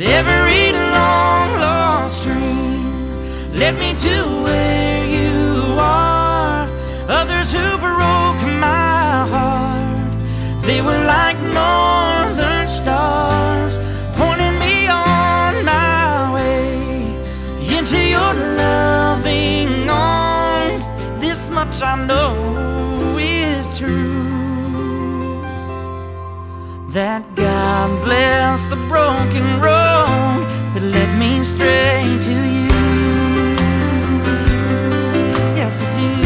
every long lost dream led me to where you are. Others who broke my heart, they were like northern stars, pointing me on my way into your loving arms. This much I know is true, that God bless the broken road that led me straight to you. Yes, it did.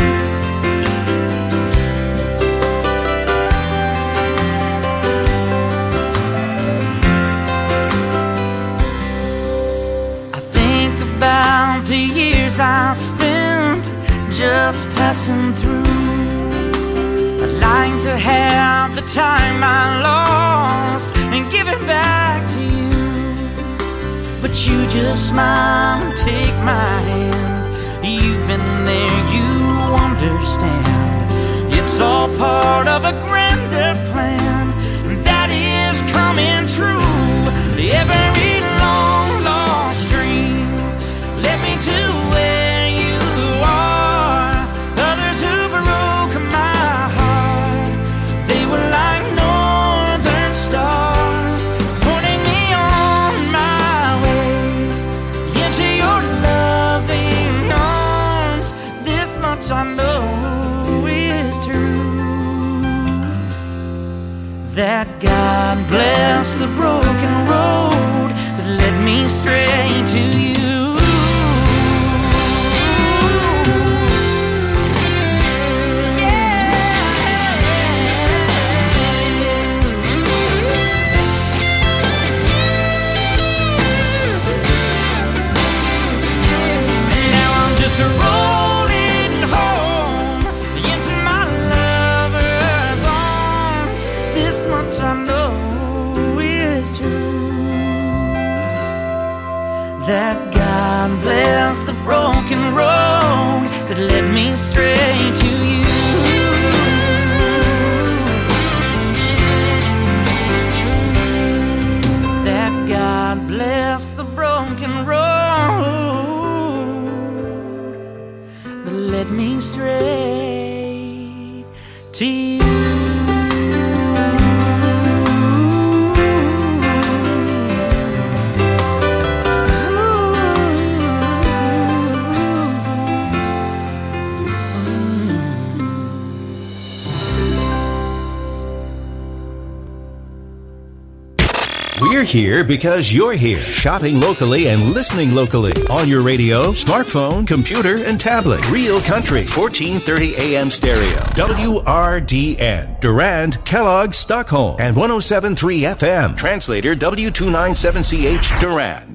I think about the years I spent just passing through. I'd like to have the time I lost and give it back to you, but you just smile and take my hand. You've been there, you understand. It's all part of a grander plan that is coming true. Every long lost dream led me to where you are. Others who broke my heart, they were like northern stars, pointing me on my way into your loving arms. This much I know is true, that God bless the broken road that led me straight to you. That God bless the broken road that led me straight to you. That God bless the broken road that led me straight to you. We're here because you're here, shopping locally and listening locally on your radio, smartphone, computer, and tablet. Real Country, 1430 AM stereo. WRDN, Durand, Kellogg, Stockholm, and 107.3 FM. Translator W297CH, Durand.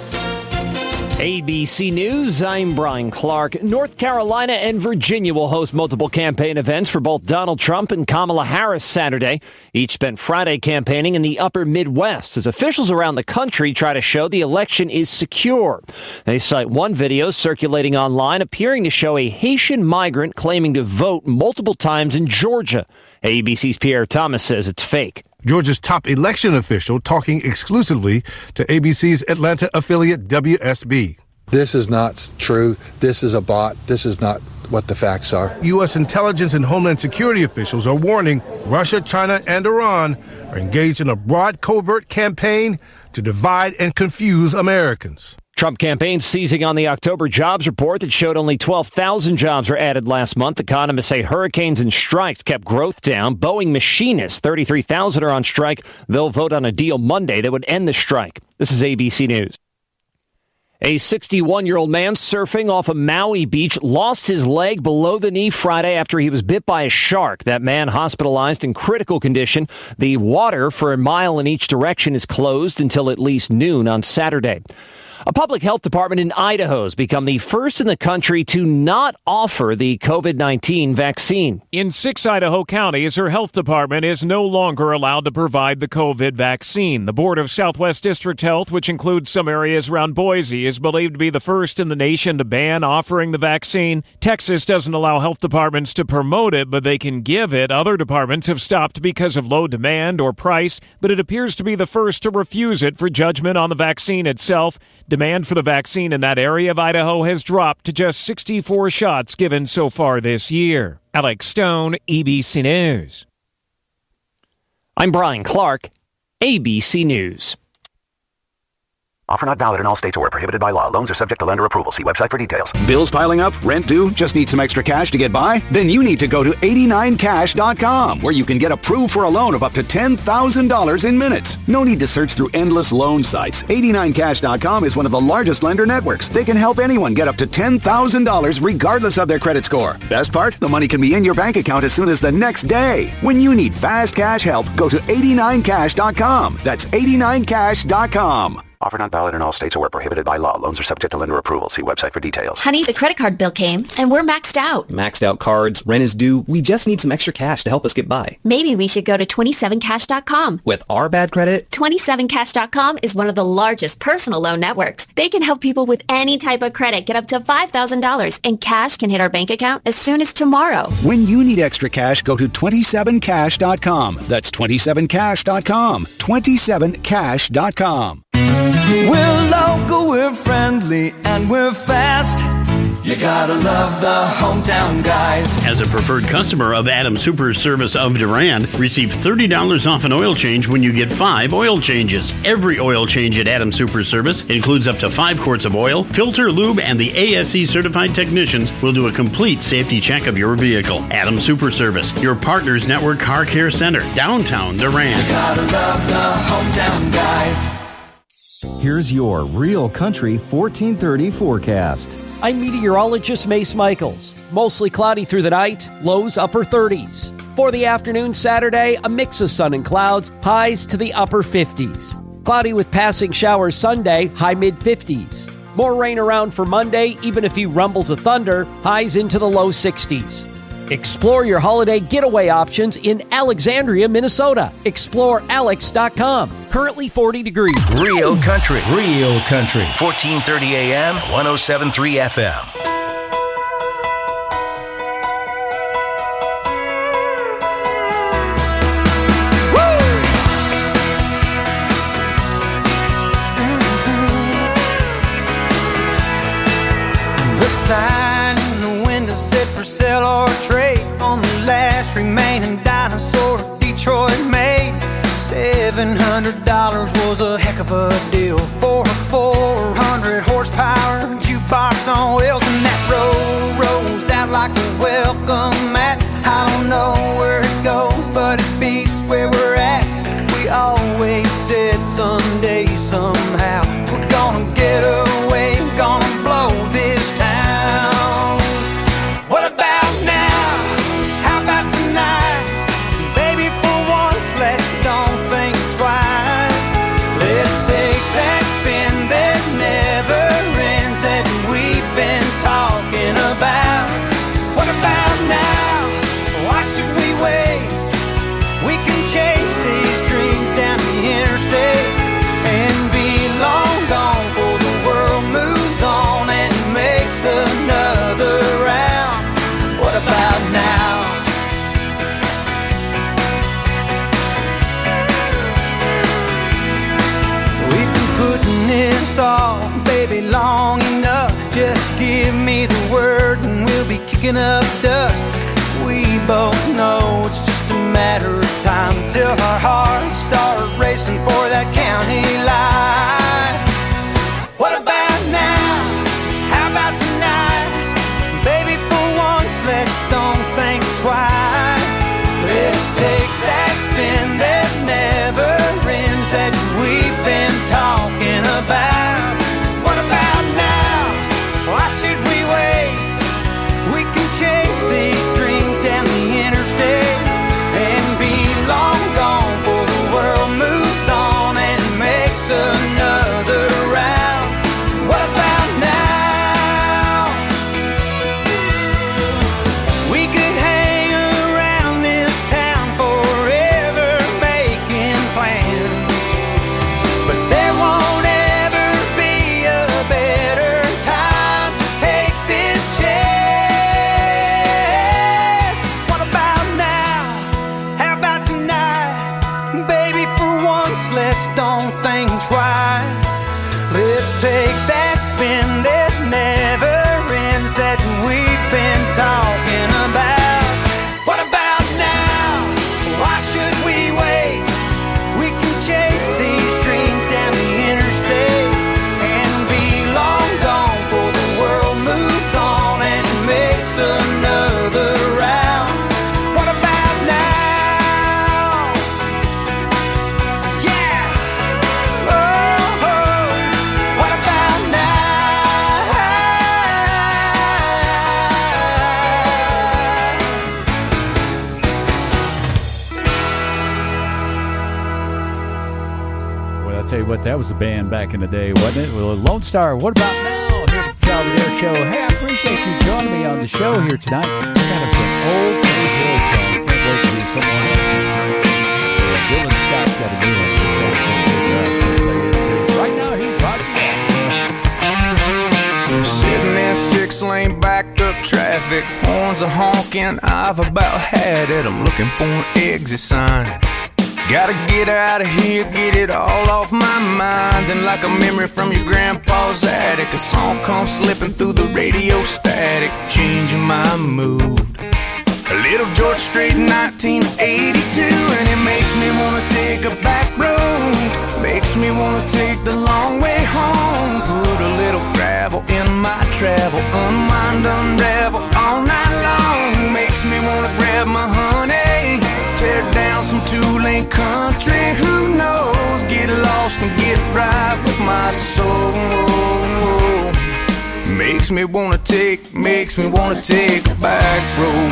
ABC News, I'm Brian Clark. North Carolina and Virginia will host multiple campaign events for both Donald Trump and Kamala Harris Saturday. Each spent Friday campaigning in the upper Midwest as officials around the country try to show the election is secure. They cite one video circulating online appearing to show a Haitian migrant claiming to vote multiple times in Georgia. ABC's Pierre Thomas says it's fake. Georgia's top election official talking exclusively to ABC's Atlanta affiliate WSB. This is not true. This is a bot. This is not what the facts are. U.S. intelligence and Homeland Security officials are warning Russia, China, and Iran are engaged in a broad covert campaign to divide and confuse Americans. Trump campaign seizing on the October jobs report that showed only 12,000 jobs were added last month. Economists say hurricanes and strikes kept growth down. Boeing machinists, 33,000 are on strike. They'll vote on a deal Monday that would end the strike. This is ABC News. A 61-year-old man surfing off a Maui beach lost his leg below the knee Friday after he was bit by a shark. That man hospitalized in critical condition. The water for a mile in each direction is closed until at least noon on Saturday. A public health department in Idaho has become the first in the country to not offer the COVID-19 vaccine. In 6 Idaho counties, her health department is no longer allowed to provide the COVID vaccine. The Board of Southwest District Health, which includes some areas around Boise, is believed to be the first in the nation to ban offering the vaccine. Texas doesn't allow health departments to promote it, but they can give it. Other departments have stopped because of low demand or price, but it appears to be the first to refuse it for judgment on the vaccine itself. Demand for the vaccine in that area of Idaho has dropped to just 64 shots given so far this year. Alex Stone, ABC News. I'm Brian Clark, ABC News. Offer not valid in all states or prohibited by law. Loans are subject to lender approval. See website for details. Bills piling up? Rent due? Just need some extra cash to get by? Then you need to go to 89cash.com, where you can get approved for a loan of up to $10,000 in minutes. No need to search through endless loan sites. 89cash.com is one of the largest lender networks. They can help anyone get up to $10,000 regardless of their credit score. Best part? The money can be in your bank account as soon as the next day. When you need fast cash help, go to 89cash.com. That's 89cash.com. Offer not valid in all states or prohibited by law. Loans are subject to lender approval. See website for details. Honey, the credit card bill came, and we're maxed out. Maxed out cards, rent is due. We just need some extra cash to help us get by. Maybe we should go to 27cash.com. With our bad credit? 27cash.com is one of the largest personal loan networks. They can help people with any type of credit get up to $5,000, and cash can hit our bank account as soon as tomorrow. When you need extra cash, go to 27cash.com. That's 27cash.com. 27cash.com. We're local, we're friendly, and we're fast. You gotta love the hometown guys. As a preferred customer of Adam Super Service of Durand, receive $30 off an oil change when you get 5 oil changes. Every oil change at Adam Super Service includes up to 5 quarts of oil, filter, lube, and the ASE certified technicians will do a complete safety check of your vehicle. Adam Super Service, your Partners Network Car Care Center, downtown Durand. You gotta love the hometown guys. Here's your Real Country 1430 forecast. I'm meteorologist Mace Michaels. Mostly cloudy through the night, lows upper 30s. For the afternoon Saturday, a mix of sun and clouds, highs to the upper 50s. Cloudy with passing showers Sunday, high mid-50s. More rain around for Monday, even a few rumbles of thunder, highs into the low 60s. Explore your holiday getaway options in Alexandria, Minnesota. ExploreAlex.com. Currently 40 degrees. Real Country. 1430 AM, 107.3 FM. The sign in the window said for sale or trade on the last remaining dinosaur Detroit made. $700 was a heck of a deal for a 400 horsepower jukebox on wheels, and that road rolls out like a welcome mat. I don't know where it goes, but it beats where we're at. We always said someday, somehow, we're gonna get away, gonna blow this town. What about now? How about tonight? Baby, for once, let's don't think twice. Let's take that spin that never ends that we've been talking about. What about now? Why should we wait? We can chase these dreams down the interstate and be long gone before the world moves on and makes another round. What about now? We've been putting this off, baby, long enough. Just give me the word and we'll be kicking up dust. We both know it's just a matter of time till our hearts start racing for that county line. What about now? How about tonight? Baby, for once, let's don't think twice. Let's take that spin that never ends that we've been talking about. What about now? Why should we wait? We can chase these dreams down the interstate and be long gone before the world moves on and makes another round. but there won't ever be a better time to take this chance. What about now? How about tonight? Baby, for once, let's don't think twice. Let's take that spin that never ends that we've been talking about. What about now? Why should we wait? We can chase these dreams down the interstate and be long gone before the world moves on and makes another round. What about now? Yeah. Oh, what about now? Well, I'll tell you what, that was a band back in the day, wasn't it? Well, Lone Star, what about now? Here at the Calvin Air Show. Hey, I appreciate you joining me on the show here tonight. Kind of some old Kenny Hill song. Can't wait to do someone else's. Dylan Scott's got a new one. This guy's doing a good job. Right now, he's rocking out. Sitting in 6-lane backed up traffic, horns are honking, I've about had it. I'm looking for an exit sign. Gotta get out of here, get it all off my mind. And like a memory from your grandpa's attic, a song comes slipping through the radio static, changing my mood. A little George Strait, 1982, and it makes me wanna take a back road. Makes me wanna take the long way home. Put a little gravel in my travel, unwind, unravel all night long. Makes me wanna grab my honey, tear down some 2-lane country. Who knows? Get lost and get right with my soul. Makes me wanna take a back road.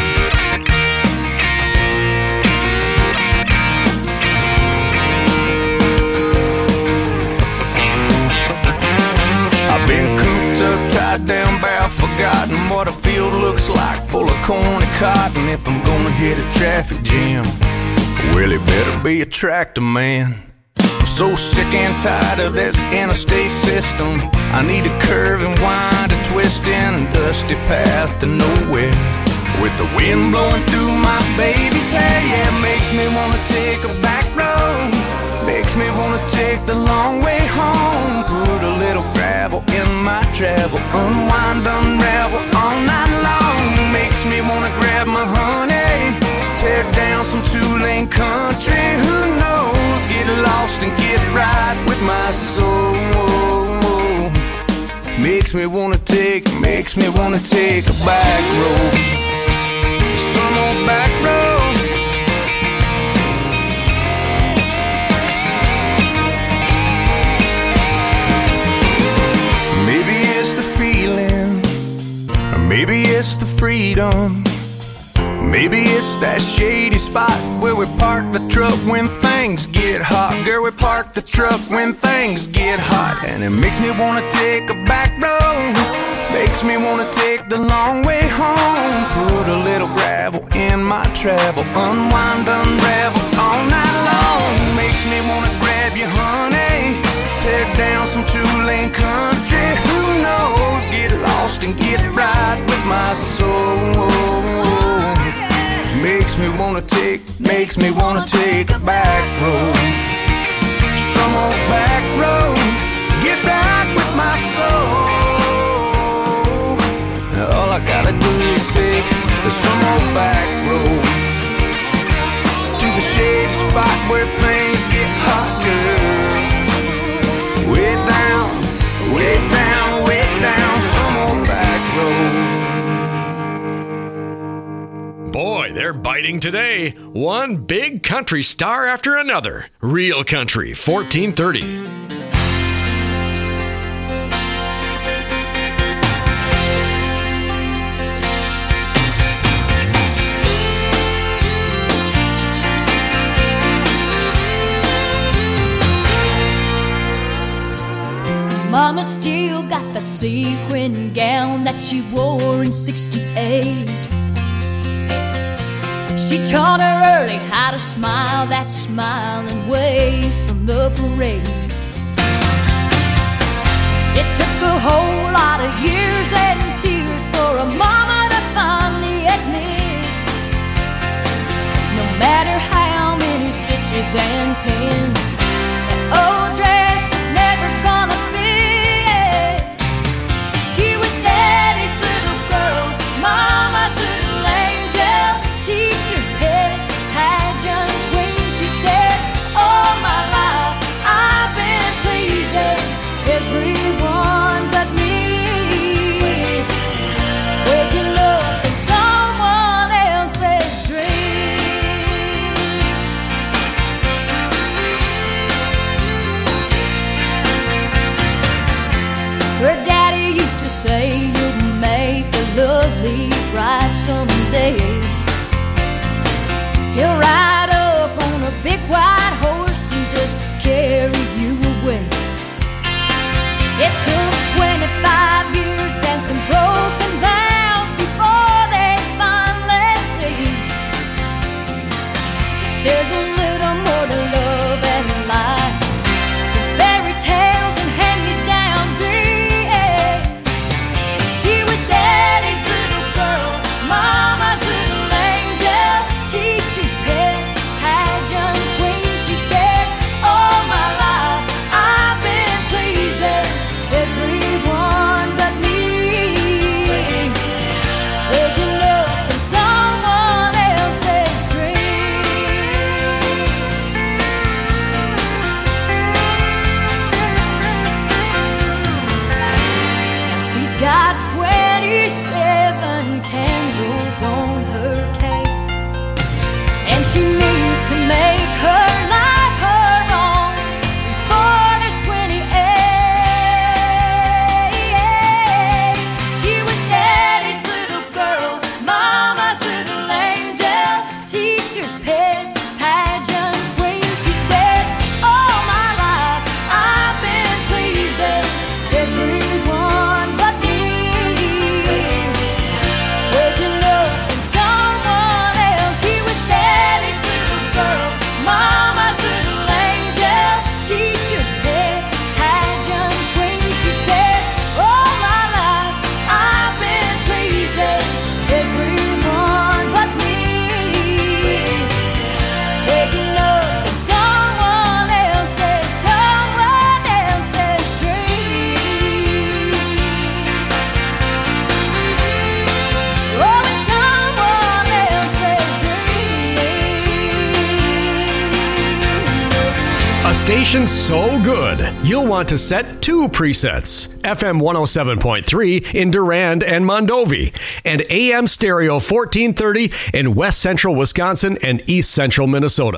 I've been cooped up, tied down, bound, forgotten what a field looks like, full of corn and cotton. If I'm gonna hit a traffic jam, well, it better be a tractor man. I'm so sick and tired of this interstate system. I need a curve and wind, a twist in a dusty path to nowhere. With the wind blowing through my baby's hair, yeah, makes me wanna take a back road. Makes me wanna take the long way home. Put a little gravel in my travel, unwind, unravel all night long. Makes me wanna grab my honey, tear down some 2-lane country. Who knows? Get lost and get right with my soul. Makes me wanna take a back road. Some old back road. Maybe it's the feeling, or maybe it's the freedom. Maybe it's that shady spot where we park the truck when things get hot. Girl, we park the truck when things get hot. And it makes me wanna take a back road. Makes me wanna take the long way home. Put a little gravel in my travel, unwind, unravel all night long. Makes me wanna grab you, honey, tear down some 2-lane country. Who knows? Get lost and get right with my soul. Makes me wanna take a back road. Some old back road. Get back with my soul. All I gotta do is take some old back road to the shady spot where things get hot, girl. Way down, way down, way down, some old back road. Boy, they're biting today. One big country star after another. Real Country 1430. Mama still got that sequin gown that she wore in '68. She taught her early how to smile that smiling way from the parade. He'll ride up on a big white horse and just carry you away. It took 25 years and some broken vows before they finally say there's a little more to love and life than fairy tales and hand-me-down dreams. She was Daddy's little girl, Mama's little angel, teacher's pet, pageant queen. She said, all my life I've been pleasing everyone but me, waking up in someone else's dream. She's got 27 candles on her cake, and she means to make her life her own before there's 28. She was Daddy's little girl, Mama's little angel, teacher's pet, pageant queen. She said, all my life I've been pleasing everyone but me, waking up in someone else. She was Daddy's little girl, Mama's little angel, teacher's pet, pageant queen. She said, all my life I've been pleasing everyone but me, waking up in someone else's dream. Oh, it's someone else's dream. A station so good, you'll want to set 2 presets. FM 107.3 in Durand and Mondovi, and AM stereo 1430 in West Central Wisconsin and East Central Minnesota.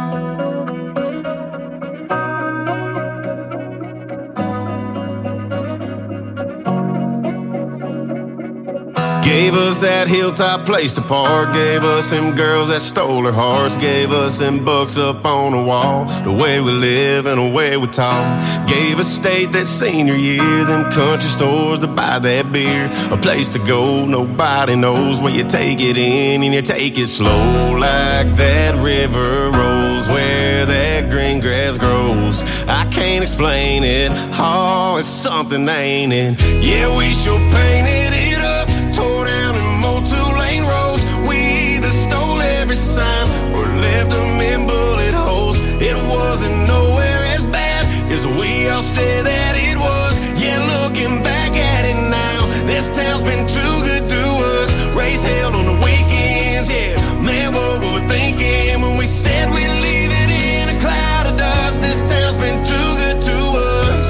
Gave us that hilltop place to park. Gave us them girls that stole our hearts. Gave us them books up on the wall. The way we live and the way we talk. Gave us state that senior year. Them country stores to buy that beer. A place to go, nobody knows. Where you take it in and you take it slow. Like that river rolls where that green grass grows. I can't explain it. Oh, it's something, ain't it? Yeah, we sure painted it up. Tore down and mowed 2-lane roads. We either stole every sign or left them in bullet holes. It wasn't nowhere as bad as we all said that it was. Yeah, looking back at it now, this town's been too good to us. Race held on the weekends, yeah. Man, what were we thinking when we said we'd leave it in a cloud of dust? This town's been too good to us.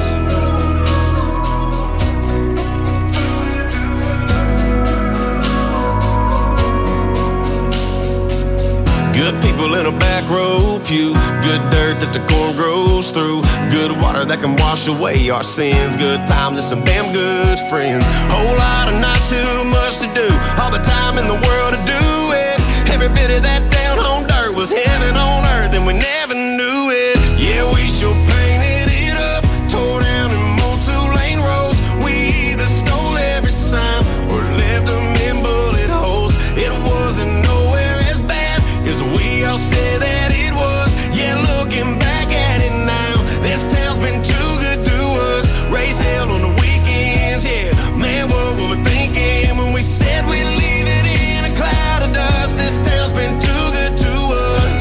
Good people in a back row pew. Good dirt that the corn grows through. Good water that can wash away our sins. Good times and some damn good friends. Whole lot of not too much to do. All the time in the world to do it. Every bit of that down home dirt was heaven on earth, and we never knew it. Yeah, we sure painted it up. Tore down and mowed 2-lane roads. We either stole every sign or left them in bullet holes. It wasn't nowhere as bad as we all said that it was. Yeah, looking back at it now, this town's been too good to us. Race held on the weekends, yeah. Man, what were we thinking when we said we'd leave it in a cloud of dust? This town's been too good to us.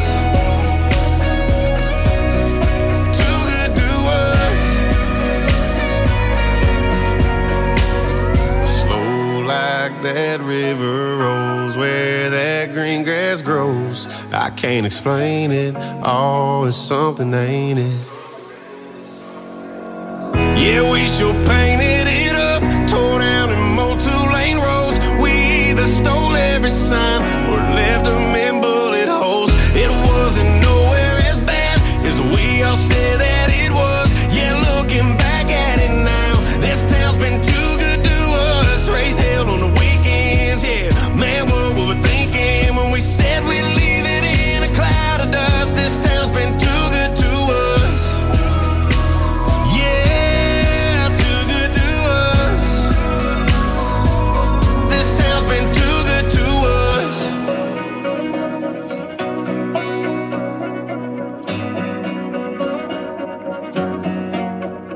Too good to us. Slow like that river rolls where that green grass grows. I can't explain it. Oh, it's something, ain't it? Yeah, we sure painted it up. Tore down and mowed 2-lane roads. We either stole every sign or left them in bullet holes. It wasn't nowhere as bad as we all said that it was. Yeah, looking back at it now, this town's been too good to us. Race held on the weekends, yeah. Man, what were we thinking when we said we'd leave it in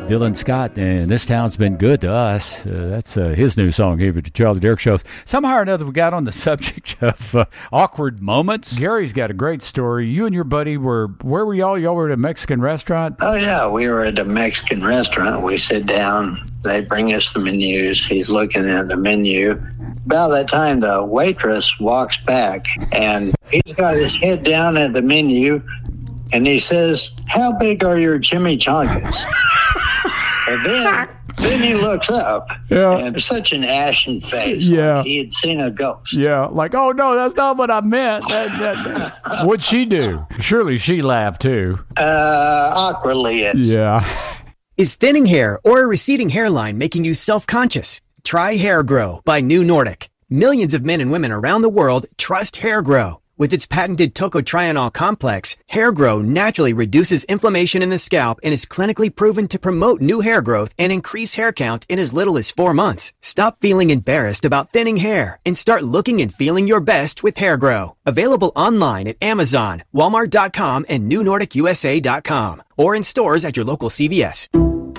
Dylan Scott, and this town's been good to us. That's his new song here at the Charlie Derrick Show. Somehow or another, we got on the subject of awkward moments. Gary's got a great story. You and your buddy where were y'all? Y'all were at a Mexican restaurant? Oh, yeah, we were at a Mexican restaurant. We sit down. They bring us the menus. He's looking at the menu. About that time, the waitress walks back, and he's got his head down at the menu, and he says, "How big are your chimichangas?" And then he looks up, and such an ashen face. Yeah. Like he had seen a ghost. Yeah, like, oh, no, that's not what I meant. What'd she do? Surely she laughed, too. Awkwardly. Yeah. Is thinning hair or a receding hairline making you self-conscious? Try Hair Grow by New Nordic. Millions of men and women around the world trust Hair Grow. With its patented tocotrienol complex, Hair Grow naturally reduces inflammation in the scalp and is clinically proven to promote new hair growth and increase hair count in as little as 4 months. Stop feeling embarrassed about thinning hair and start looking and feeling your best with Hair Grow. Available online at Amazon, Walmart.com, and NewNordicUSA.com, or in stores at your local CVS.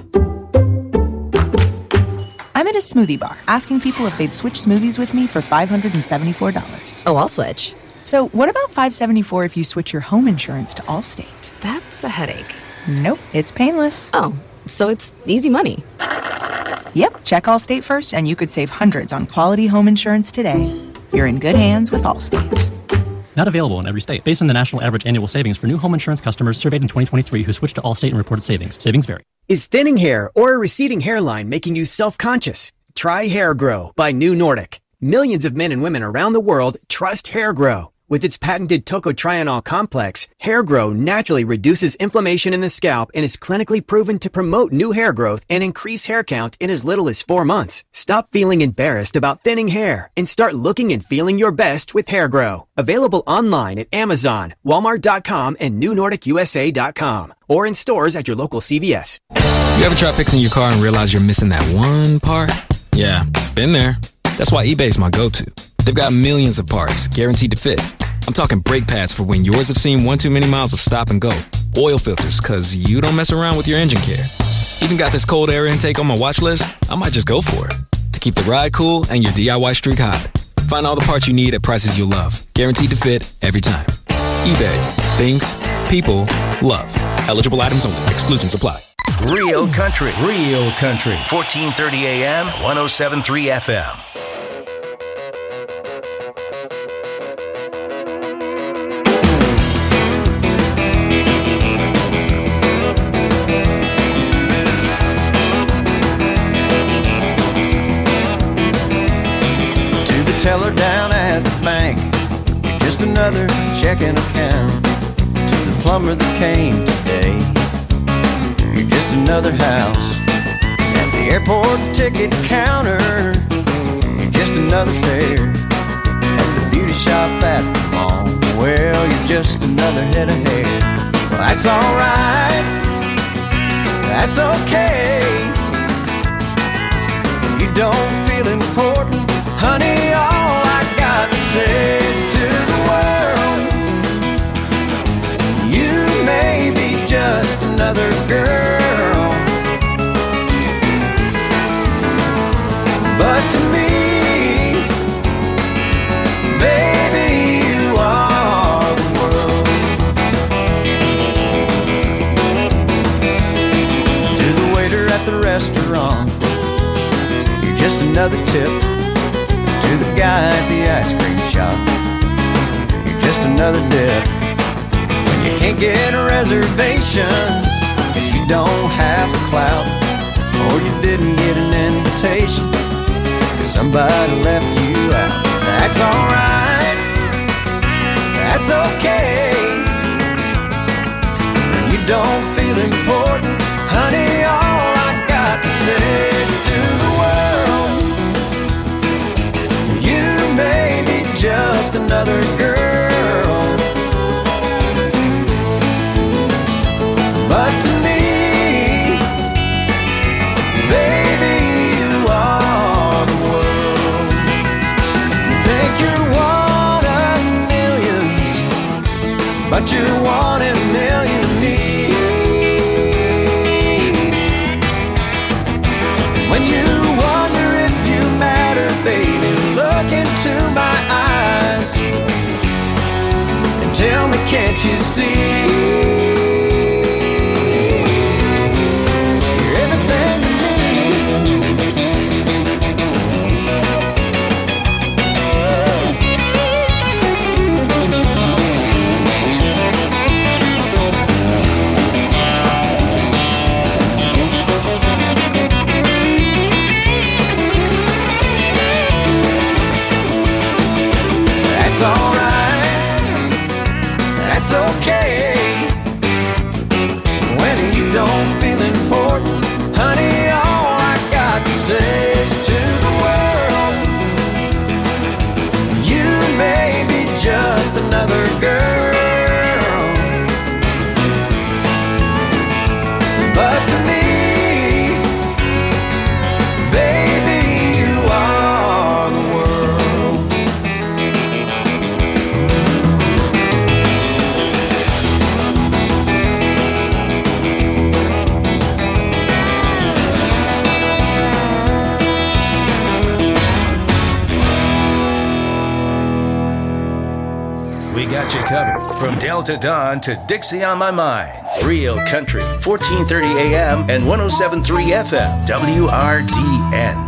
I'm at a smoothie bar asking people if they'd switch smoothies with me for $574. Oh, I'll switch. So what about $574 if you switch your home insurance to Allstate? That's a headache. Nope, it's painless. Oh, so it's easy money. Yep, check Allstate first and you could save hundreds on quality home insurance today. You're in good hands with Allstate. Not available in every state. Based on the national average annual savings for new home insurance customers surveyed in 2023 who switched to Allstate and reported savings. Savings vary. Is thinning hair or a receding hairline making you self-conscious? Try Hair Grow by New Nordic. Millions of men and women around the world trust Hair Grow. With its patented tocotrienol complex, Hair Grow naturally reduces inflammation in the scalp and is clinically proven to promote new hair growth and increase hair count in as little as 4 months. Stop feeling embarrassed about thinning hair and start looking and feeling your best with Hair Grow. Available online at Amazon, Walmart.com, and NewNordicUSA.com, or in stores at your local CVS. You ever try fixing your car and realize you're missing that one part? Yeah, been there. That's why eBay's my go-to. They've got millions of parts, guaranteed to fit. I'm talking brake pads for when yours have seen one too many miles of stop and go. Oil filters, cause you don't mess around with your engine care. Even got this cold air intake on my watch list. I might just go for it. To keep the ride cool and your DIY streak hot. Find all the parts you need at prices you'll love. Guaranteed to fit every time. eBay. Things people love. Eligible items only. Exclusions apply. Real country. Real country. 1430 AM, 107.3 FM. Teller down at the bank, you're just another checking account. To the plumber that came today, you're just another house. At the airport ticket counter, you're just another fare. At the beauty shop at the mall, well, you're just another head of hair. Well, that's alright, that's okay. If you don't feel important, honey, all I got to say is to the world, you may be just another girl, but to me, baby, you are the world. To the waiter at the restaurant, you're just another tip. To the guy at the ice cream shop, you're just another dip. When you can't get reservations, cause you don't have the clout, or you didn't get an invitation, cause somebody left you out. That's alright, that's okay. When you don't feel important, honey, all I got to say is to the world, maybe just another girl, but to me, baby, you are the world. You think you're one of millions, but you're one in a million to me. covered. From Delta Dawn to Dixie on My Mind. Real Country, 1430 AM and 107.3 FM. WRDN.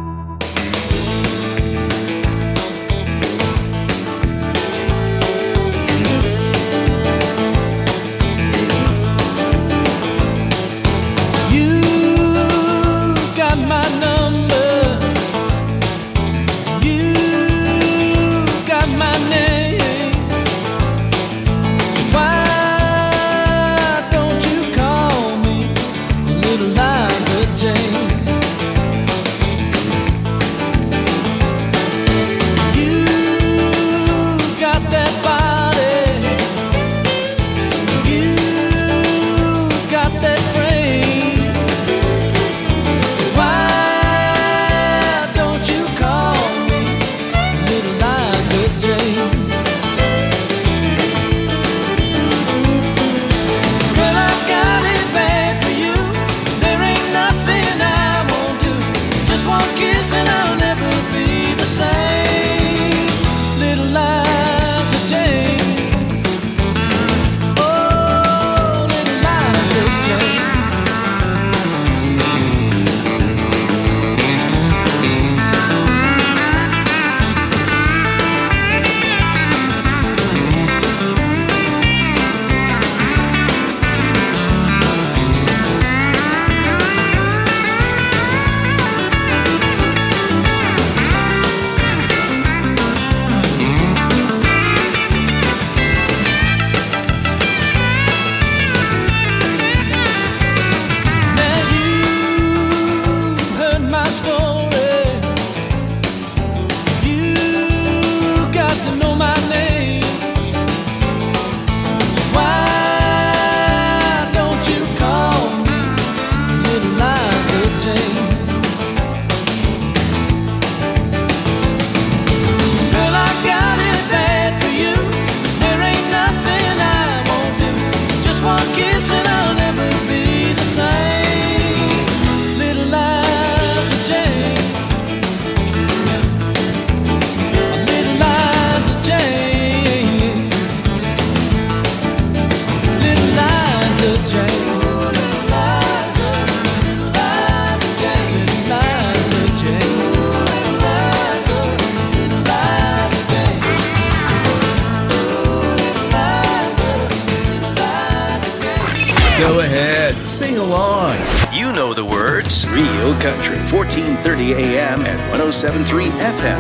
Go ahead, sing along. You know the words. Real Country, 1430 AM and 107.3 FM,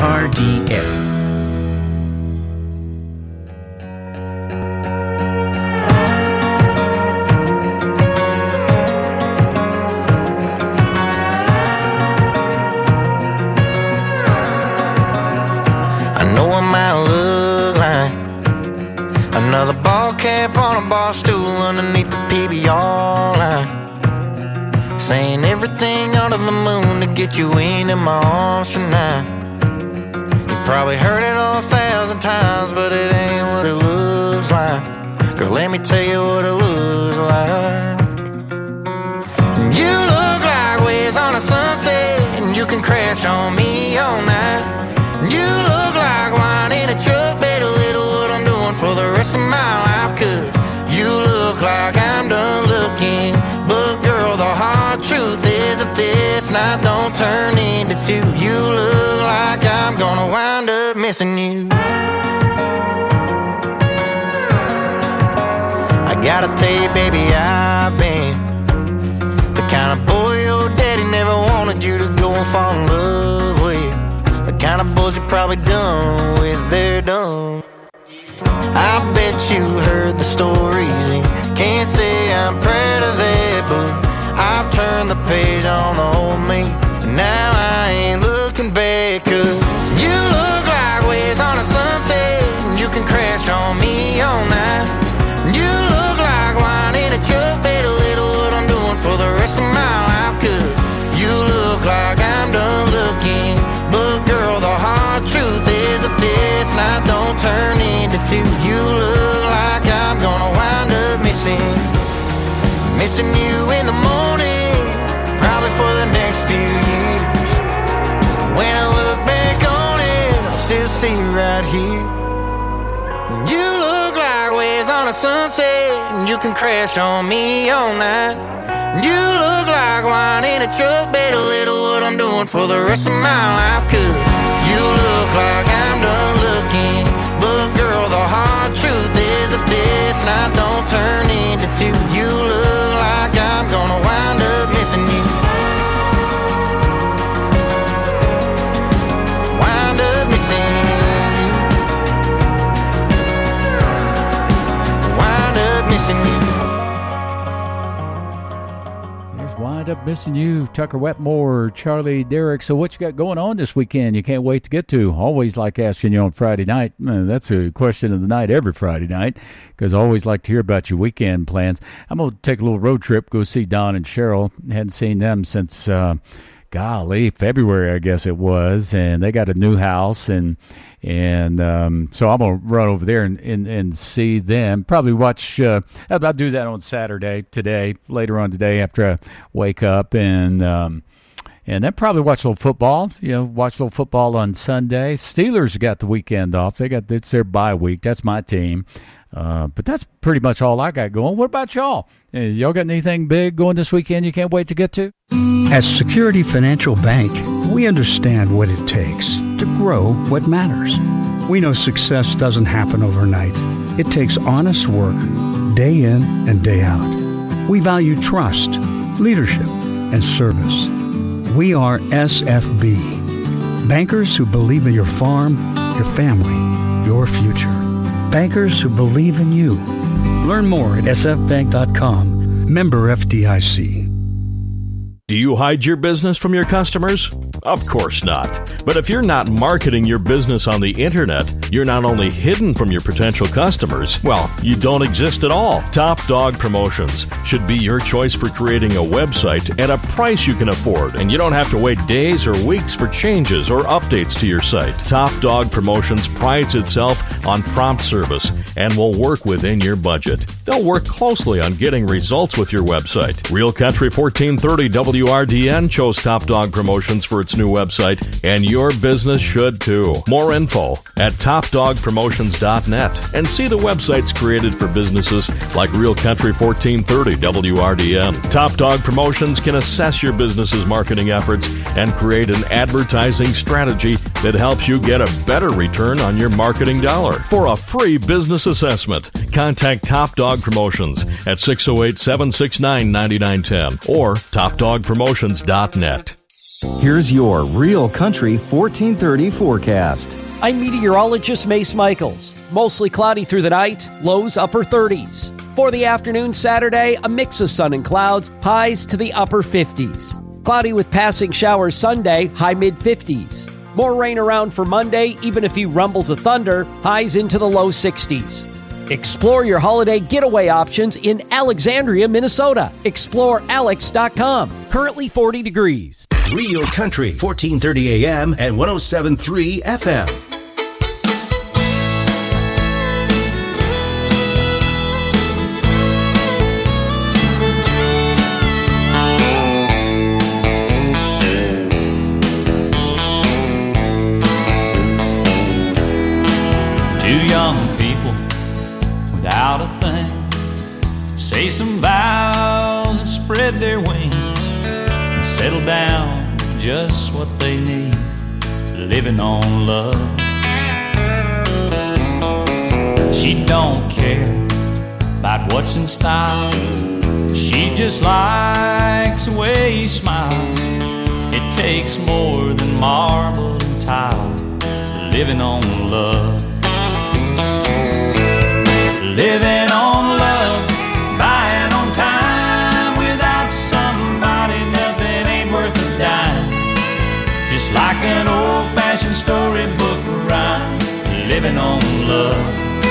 WRDN. I know I might look like another ball cap on a bar stool underneath the PBR line, saying everything under the moon to get you into my arms tonight. You probably heard it 1,000 times, but it ain't what it looks like. Girl, let me tell you what it looks like. You look like waves on a sunset, and you can crash on me all night. You look like wine in a truck, better little what I'm doing for the rest of my life. Cause you look like I'm done looking, but girl, the hard truth is if this night don't turn into two, you look like I'm gonna wind up missing you. I gotta tell you, baby, I've been the kind of boy your daddy never wanted you to go and fall in love with. The kind of boys you're probably done with, they're done. I bet you heard the stories and can't say I'm proud of that, but I've turned the page on the old me, and now I ain't looking back. Cause you look like waves on a sunset, and you can crash on me all night. You look like wine in a truck, better little what I'm doing for the rest of my life. Cause you look like I'm done looking, but girl, the hard truth is if this night don't turn into two, you look like I'm gonna wind up missing you in the morning, probably for the next few years. When I look back on it, I'll still see you right here. You look on a sunset, and you can crash on me all night. You look like wine in a truck, bet a little what I'm doing for the rest of my life. 'Cause you look like I'm done looking, but girl, the hard truth is that this night don't turn into two. You look like I'm gonna wind up missing you. Wind up missing you. Wind up missing you. Wind up missing you. Tucker Wetmore, Charlie Derrick. So what you got going on this weekend you can't wait to get to? Always like asking you on Friday night. That's a question of the night every Friday night, because I always like to hear about your weekend plans. I'm going to take a little road trip, go see Don and Cheryl. Hadn't seen them since, February, I guess it was. And they got a new house, and so I'm going to run over there and see them. Probably watch, I'll do that on Saturday later on today after I wake up, and then probably watch a little football, watch a little football on Sunday. Steelers got the weekend off. It's their bye week. That's my team. But that's pretty much all I got going. What about y'all? Y'all got anything big going this weekend you can't wait to get to? At Security Financial Bank, we understand what it takes to grow what matters. We know success doesn't happen overnight. It takes honest work, day in and day out. We value trust, leadership, and service. We are SFB, bankers who believe in your farm, your family, your future. Bankers who believe in you. Learn more at sfbank.com. Member FDIC. Do you hide your business from your customers? Of course not. But if you're not marketing your business on the internet, you're not only hidden from your potential customers, well, you don't exist at all. Top Dog Promotions should be your choice for creating a website at a price you can afford, and you don't have to wait days or weeks for changes or updates to your site. Top Dog Promotions prides itself on prompt service and will work within your budget. They'll work closely on getting results with your website. Real Country 1430 WRDN chose Top Dog Promotions for its new website, and your business should too. More info at topdogpromotions.net, and see the websites created for businesses like Real Country 1430 WRDN. Top Dog Promotions can assess your business's marketing efforts and create an advertising strategy that helps you get a better return on your marketing dollar. For a free business assessment, contact Top Dog Promotions at 608-769-9910 or topdogpromotions.net. Here's your Real Country 1430 forecast. I'm meteorologist Mace Michaels. Mostly cloudy through the night, lows upper 30s. For the afternoon Saturday, a mix of sun and clouds, highs to the upper 50s. Cloudy with passing showers Sunday, high mid-50s. More rain around for Monday, even a few rumbles of thunder, highs into the low 60s. Explore your holiday getaway options in Alexandria, Minnesota. ExploreAlex.com. Currently 40 degrees. Real Country 1430 AM and 107.3 FM. Two young people without a thing say some vows and spread their wings and settle down just what they need, living on love. She don't care about what's in style, she just likes the way he smiles. It takes more than marble and tile, living on love. Living on love, buying on time. Without somebody, nothing ain't worth a dime. Just like an old-fashioned storybook rhyme, living on love.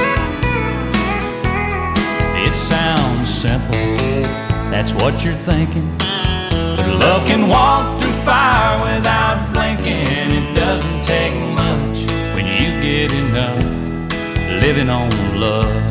It sounds simple, that's what you're thinking, but love can walk through fire without blinking. It doesn't take much when you get enough, living on love.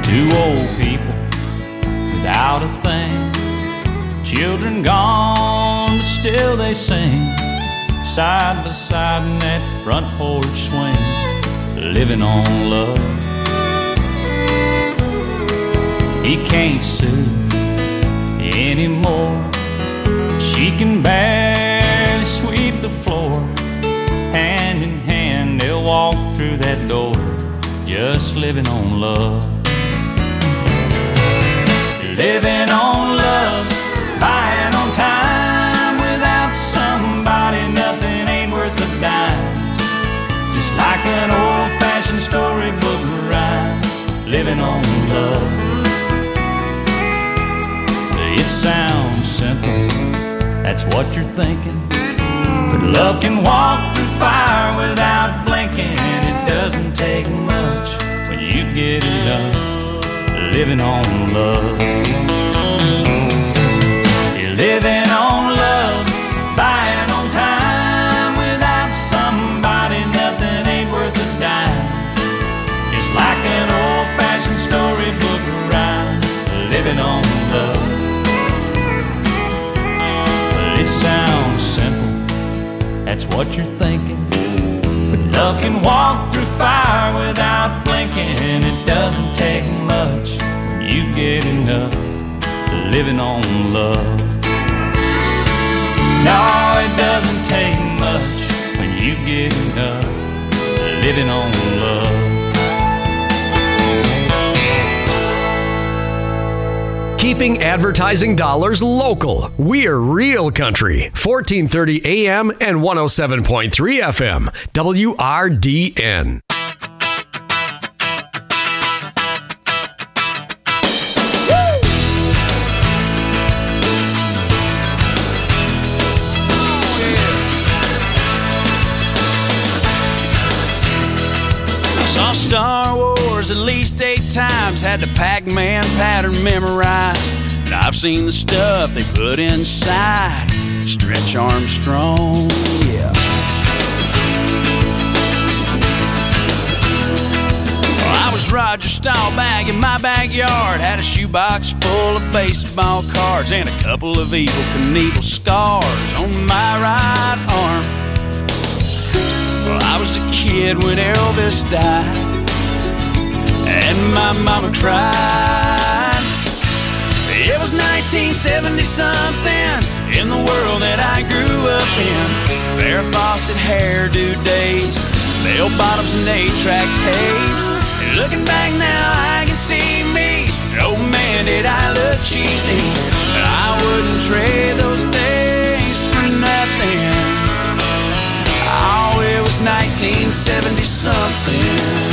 Two old people without a thing, children gone, but still they sing, side by side in that front porch swing, living on love. He can't sue anymore. She can barely sweep the floor. Hand in hand they'll walk through that door, just living on love. Living on love, buying on time. Without somebody nothing ain't worth a dime. Just like an old-fashioned storybook rhyme, living on love. It sounds simple, that's what you're thinking, but love can walk through fire without blinking. It doesn't take much when you get it done, living on love. You're living on love, buying on time. Without somebody nothing ain't worth a dime. Just like an old-fashioned storybook rhyme, living on love. It sounds simple, that's what you're thinking, but love can walk through fire without blinking. It doesn't take much when you get enough, living on love. No, it doesn't take much when you get enough, living on love. Keeping advertising dollars local. We're Real Country. 1430 AM and 107.3 FM. WRDN. Saw Star Wars at least 8 times, had the Pac-Man pattern memorized, and I've seen the stuff they put inside Stretch Armstrong, yeah. Well, I was Roger Staubach in my backyard, had a shoebox full of baseball cards and a couple of Evel Knievel scars on my right arm. Well, I was a kid when Elvis died, and my mama cried. It was 1970-something in the world that I grew up in. Farrah Fawcett hairdo days, bell bottoms and 8-track tapes. And looking back now, I can see me. Oh man, did I look cheesy. But I wouldn't trade those days for nothing. Oh, it was 1970-something.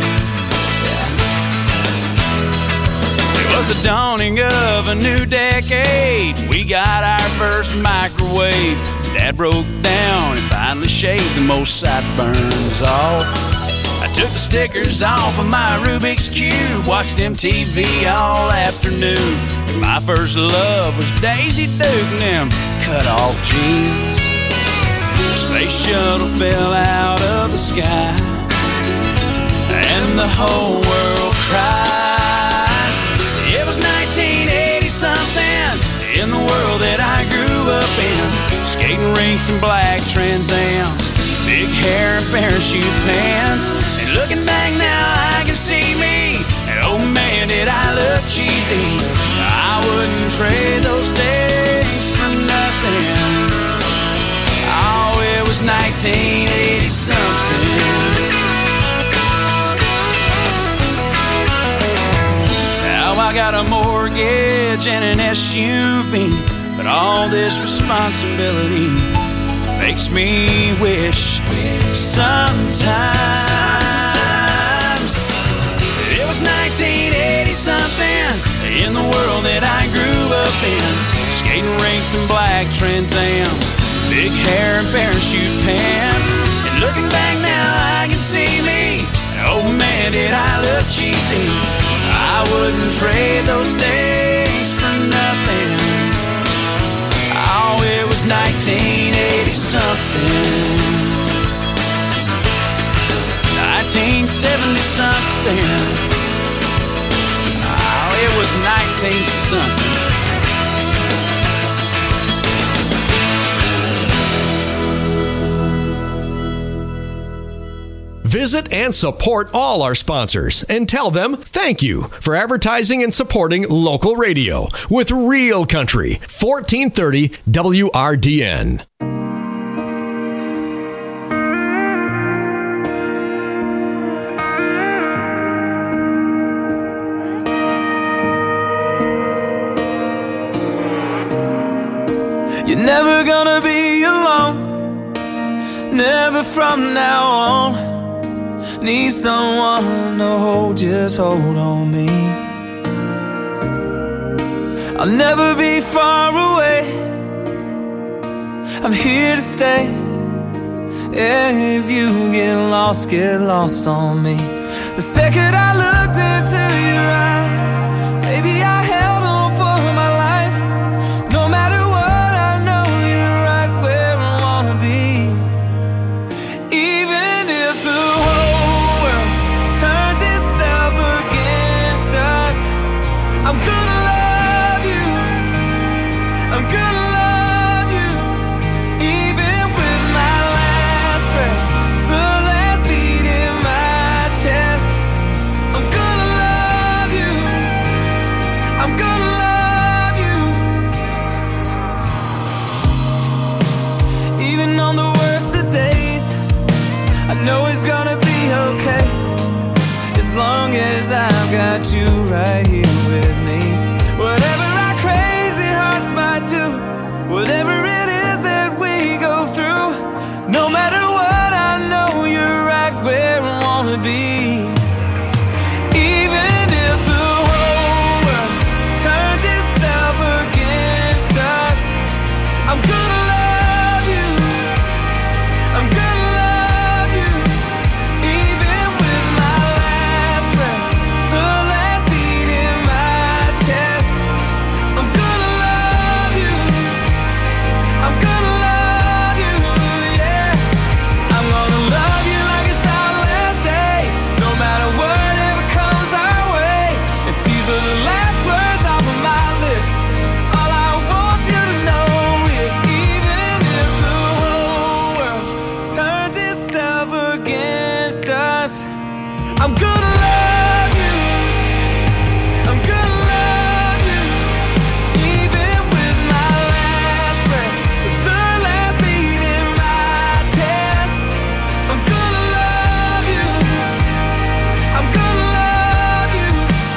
It was the dawning of a new decade. We got our first microwave. Dad broke down and finally shaved the most sideburns off. I took the stickers off of my Rubik's Cube, watched MTV all afternoon. And my first love was Daisy Duke and them cut-off jeans. The space shuttle fell out of the sky, and the whole world cried. It was 1980-something in the world that I grew up in. Skating rinks and black Trans Ams, big hair and parachute pants. And looking back now, I can see me. And oh man, did I look cheesy. I wouldn't trade those days for nothing. Oh, it was 1980-something. I got a mortgage and an SUV, but all this responsibility makes me wish sometimes it was 1980-something in the world that I grew up in. Skating rinks and black Trans Ams, big hair and parachute pants. And looking back now, I can see me. Oh man, did I look cheesy. I wouldn't trade those days for nothing. Oh, it was 1980-something. 1970-something. taste something. Visit and support all our sponsors and tell them thank you for advertising and supporting local radio with Real Country 1430 WRDN. You're never gonna be alone, never from now on. Need someone to hold, just hold on me. I'll never be far away, I'm here to stay. If you get lost on me. The second I looked into your eyes, baby, I held on for my life. No matter what, I know you're right where I wanna be. Even if the whole world turns itself against us, I'm gonna love you, I'm gonna love you. Even with my last breath, the last beat in my chest, I'm gonna love you, I'm gonna love you. Even on the worst of days, I know it's gonna be okay, as long as I've got you right here with me. Whatever our crazy hearts might do, whatever it is that we go through, no matter what, I know you're right where I wanna be. Even if the whole world turns itself against us, I'm gonna love you, I'm gonna love you. Even with my last breath, the last beat in my chest, I'm gonna love you, I'm gonna love you, yeah. I'm gonna love you like it's our last day, no matter whatever comes our way. If these are the last words off of my lips, all I want you to know is even if the whole world turns itself against us, I'm gonna love you, I'm gonna love you. Even with my last breath, the last beat in my chest, I'm gonna love you, I'm gonna love you.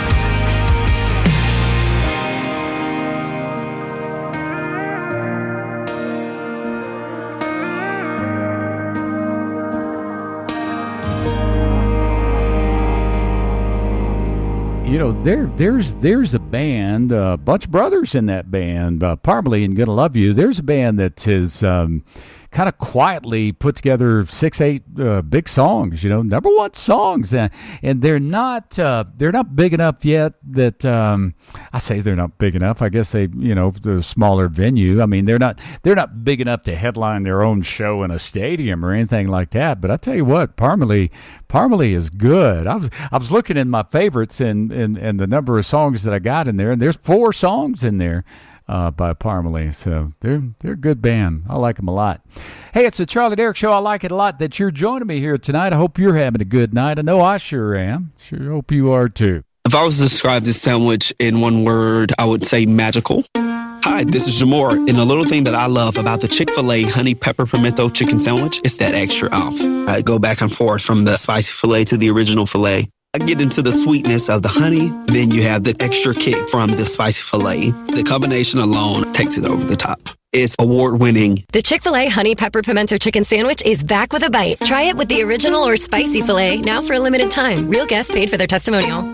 You know, there's a band, a bunch of brothers in that band, Parmalee and Gonna Love You. There's a band that has kind of quietly put together 6-8 big songs, you know, number one songs, and they're not big enough yet that I say they're not big enough. I guess they, you know, the smaller venue. I mean, they're not big enough to headline their own show in a stadium or anything like that. But I tell you what, Parmalee is good. I was looking in my favorites and the number of songs that I got in there, and there's 4 songs in there by Parmalee. So they're a good band. I like them a lot. Hey, it's the Charlie Derrick Show. I like it a lot that you're joining me here tonight. I hope you're having a good night. I know I sure am. Sure hope you are too. If I was to describe this sandwich in one word, I would say magical. Hi, this is Jamore, and the little thing that I love about the Chick-fil-A honey pepper pimento chicken sandwich is that extra oomph. I go back and forth from the spicy filet to the original filet. I get into the sweetness of the honey, then you have the extra kick from the spicy filet. The combination alone takes it over the top. It's award-winning. The Chick-fil-A Honey Pepper Pimento Chicken Sandwich is back with a bite. Try it with the original or spicy filet, now for a limited time. Real guests paid for their testimonial.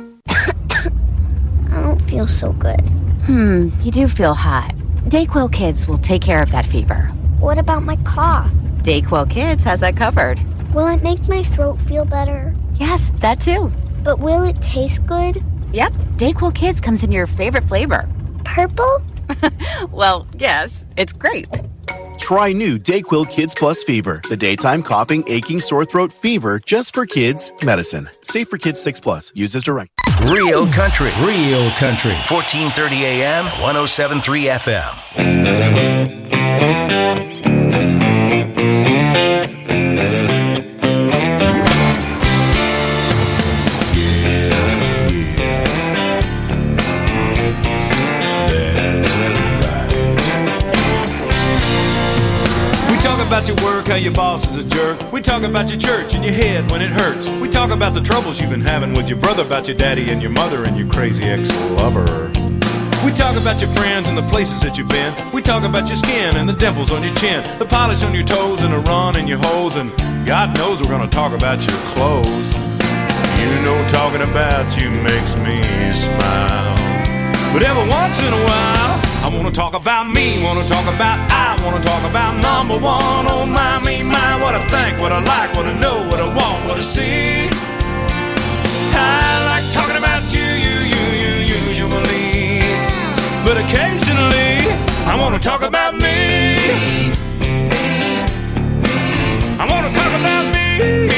I don't feel so good. You do feel hot. Dayquil Kids will take care of that fever. What about my cough? Dayquil Kids has that covered. Will it make my throat feel better? Yes, that too. But will it taste good? Yep, Dayquil Kids comes in your favorite flavor. Purple? Well, yes, it's grape. Try new DayQuil Kids Plus Fever, the daytime coughing, aching, sore throat fever just for kids medicine. Safe for kids 6+. Use as directed. Real country. 1430 AM, 107.3 FM. About your work, how your boss is a jerk. We talk about your church and your head when it hurts. We talk about the troubles you've been having with your brother, about your daddy and your mother and your crazy ex-lover. We talk about your friends and the places that you've been. We talk about your skin and the dimples on your chin, the polish on your toes and the run in your hose. And God knows we're gonna talk about your clothes. You know talking about you makes me smile. But every once in a while, I wanna talk about me, I wanna talk about number one. Oh my, me, my, what I think, what I like, what I know, what I want, what I see. I like talking about you usually, but occasionally, I wanna talk about me. I wanna talk about me.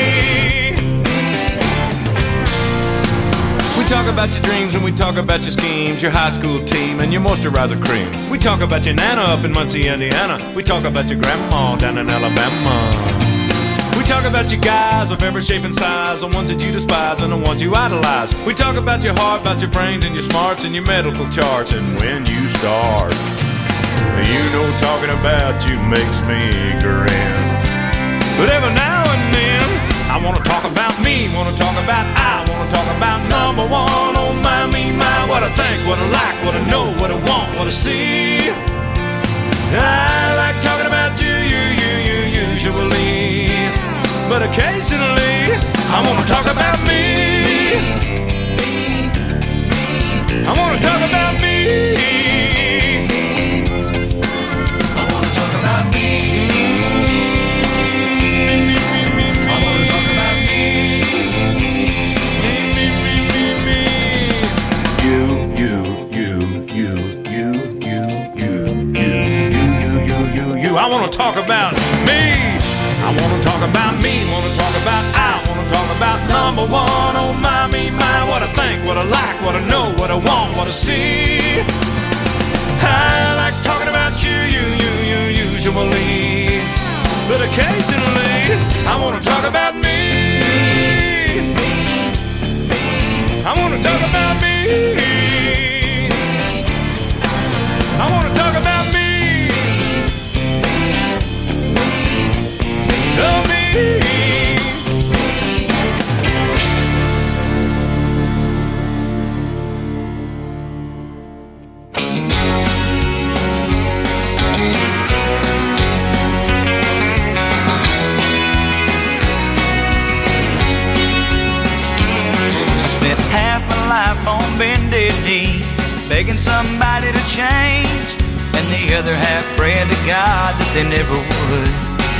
We talk about your dreams and we talk about your schemes, your high school team and your moisturizer cream. We talk about your nana up in Muncie, Indiana. We talk about your grandma down in Alabama. We talk about your guys of every shape and size, the ones that you despise and the ones you idolize. We talk about your heart, about your brains and your smarts and your medical charts and when you start. You know talking about you makes me grin. But every now and then I wanna talk about me, I wanna talk about number one. Oh my, me, my, what I think, what I like, what I know, what I want, what I see. I like talking about you usually, but occasionally I wanna talk about me. I wanna talk about me. I wanna talk about me. I wanna talk about me. I wanna talk about me. I wanna talk about number one. Oh my, me, my, what I think, what I like, what I know, what I want, what I see. I like talking about you usually, but occasionally I wanna talk about me. I wanna talk about me. I wanna talk about me. Love me. I spent half my life on bended knee, begging somebody to change, and the other half praying to God that they never would.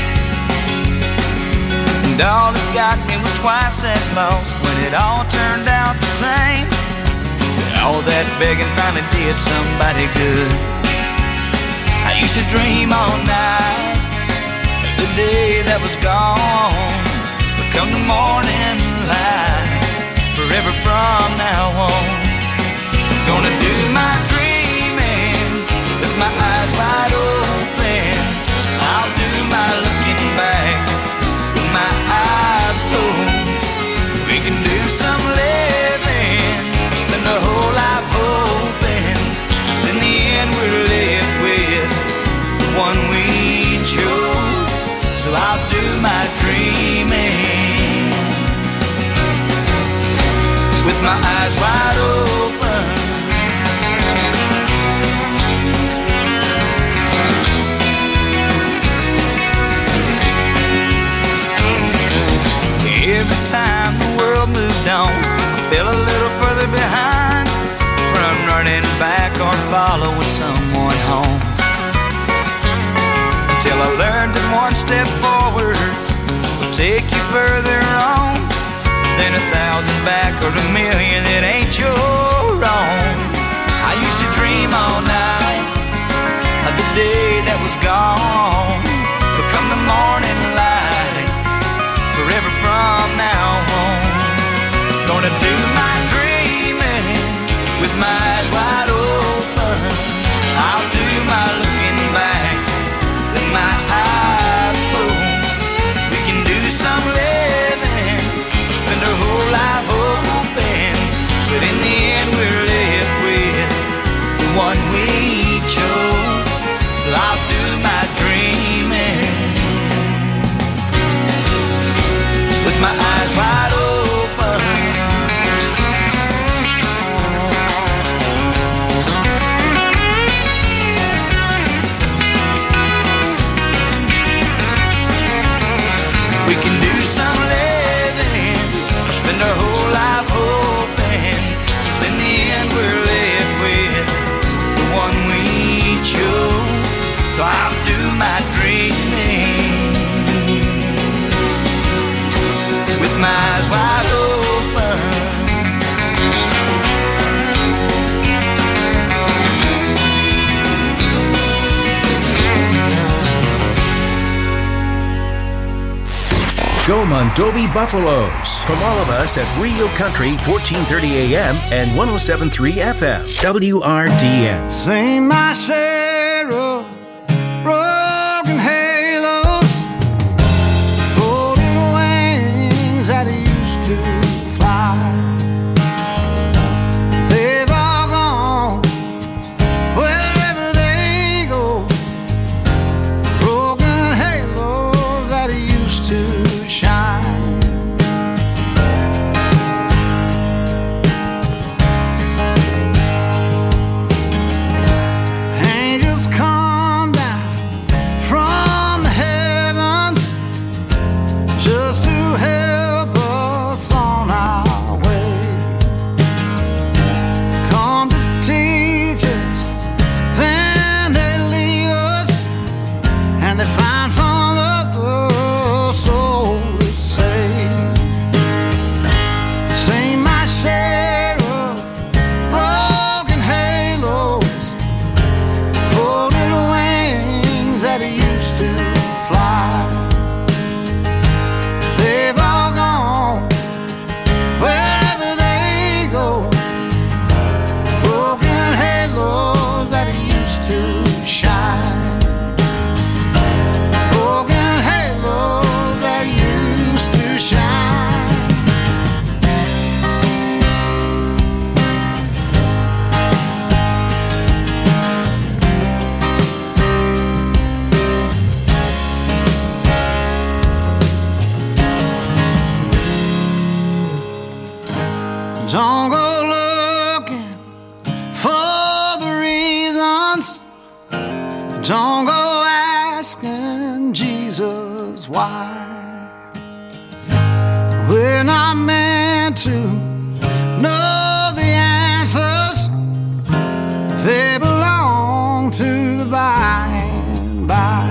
And all it got me was twice as lost when it all turned out the same. But all that begging finally did somebody good. I used to dream all night of the day that was gone, but come the morning light, forever from now on, I'm gonna do my dreaming with my eyes wide open. I'll do my looking back with my eyes closed. We can do some living, spend the whole life hoping, 'cause in the end we're left with the one we chose. So I'll do my dreaming with my eyes wide open. Every time the world moved on, I fell a little further behind, from running back or following someone home, until I learned that one step forward will take you further on than 1,000 back or 1,000,000 that ain't your own. I used to dream all night of the day that was gone, Go Mondovi Buffaloes. From all of us at Real Country, 1430 AM and 107.3 FM. WRDN. Sing my share of broken halos, folded wings that used to fly. They've all gone wherever they go. Broken halos that used to shine. Angels come down from the heavens just to help us on our way. Come to teach us, then they leave us, and they find some other soul to save. Sing my share of broken halos, folded wings that used to fly. They've all gone wherever they go. Broken halos that used to shine. Broken halos that used to shine. Don't go looking for the reasons. Don't go asking Jesus why. We're not meant to know the answers. They belong to the by and by.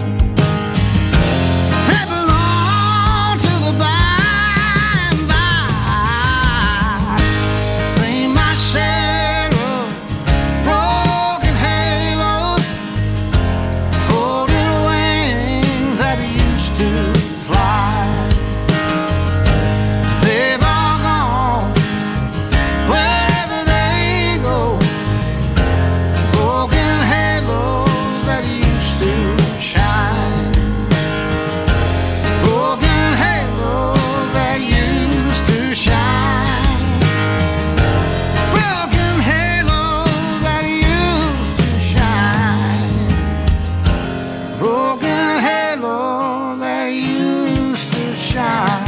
They belong to the by and by. Sing my share of broken halos, folded wings that used to fly. They've all gone wherever they go. Broken halos that used to shine. Broken halos that used to shine. Broken halos that used to shine. Broken halos that used to shine.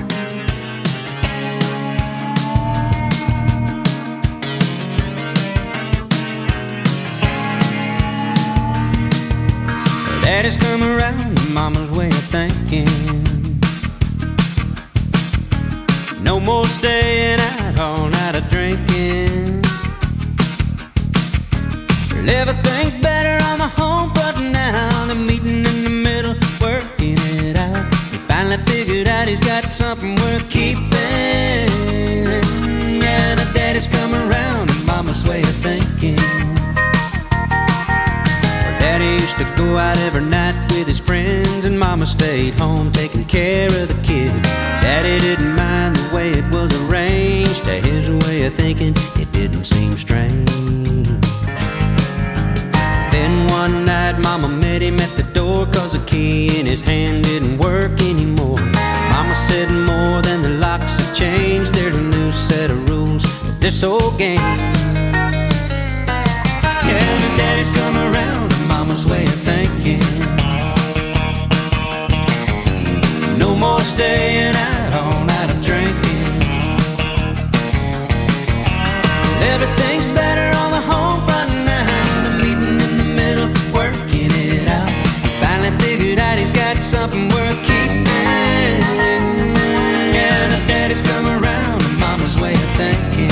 Daddy's come around to mama's way of thinking. No more staying out all night of drinking. Well, everything's better on the home front now. The meeting in the middle, working it out. He finally figured out he's got something worth keeping. Yeah, the daddy's come around to mama's way of thinking. Daddy used to go out every night with his friends, and mama stayed home taking care of the kids. Daddy didn't mind the way it was arranged. To his way of thinking, it didn't seem strange. Then one night mama met him at the door, 'cause the key in his hand didn't work anymore. Mama said more than the locks have changed. There's a new set of rules to this old game. Yeah, the daddy's come around to mama's way of thinking. No more staying out all night of drinking. Everything's better on the home front now. The meeting in the middle, working it out. Finally figured out he's got something worth keeping. Yeah, the daddy's come around to mama's way of thinking.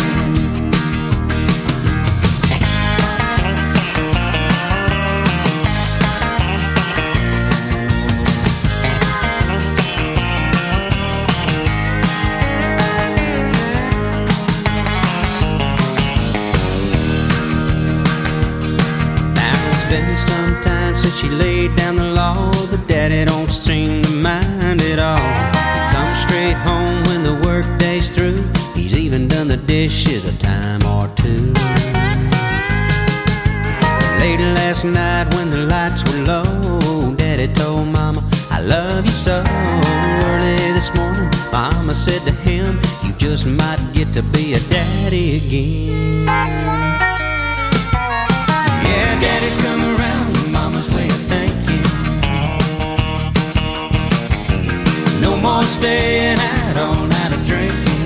Sometimes since she laid down the law, the daddy don't seem to mind at all. done the dishes a time or two. Late last night when the lights were low, Daddy told Mama, I love you so. Early this morning, Mama said to him, you just might get to be a daddy again. Yeah, Daddy's come around, Mama's way of thinking. No more staying out all night of drinking.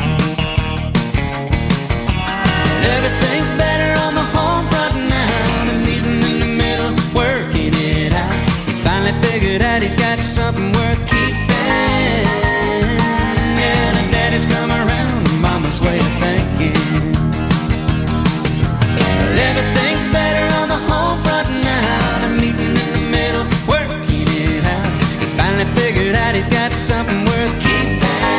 Everything's better on the home front now. The meeting in the middle, working it out. He finally figured out he's got something worth keeping. Yeah, and Daddy's come around, Mama's way of thinking. Everything's better on the home front now. The meeting in the middle, working it out. He finally figured out he's got something worth keeping.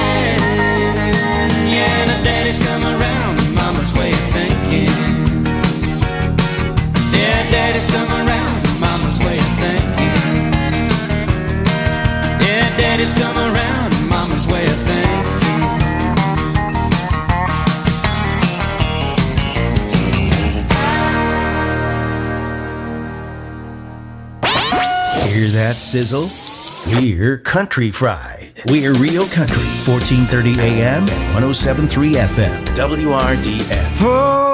Yeah, and Daddy's come around, Mama's way of thinking. Yeah, Daddy's come around, Mama's way of thinking. Yeah, Daddy's come around, Mama's way of thinking. Hear that sizzle? We're Country Fried. We're Real Country, 1430 AM and 107.3 FM, WRDF.